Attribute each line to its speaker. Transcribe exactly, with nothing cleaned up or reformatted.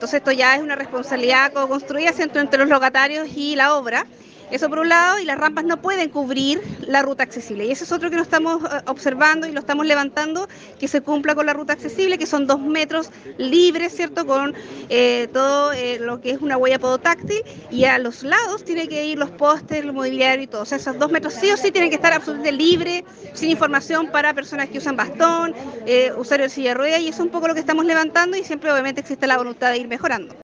Speaker 1: Entonces esto ya es una responsabilidad co-construida entre los locatarios y la obra. Eso por un lado, y las rampas no pueden cubrir la ruta accesible. Y eso es otro que nos estamos observando y lo estamos levantando, que se cumpla con la ruta accesible, que son dos metros libres, ¿cierto? Con eh, todo eh, lo que es una huella podotáctil, y a los lados tiene que ir los postes, el mobiliario y todo. O sea, esos dos metros sí o sí tienen que estar absolutamente libres, sin información para personas que usan bastón, eh, usuarios de silla de ruedas, y eso es un poco lo que estamos levantando, y siempre obviamente existe la voluntad de ir mejorando.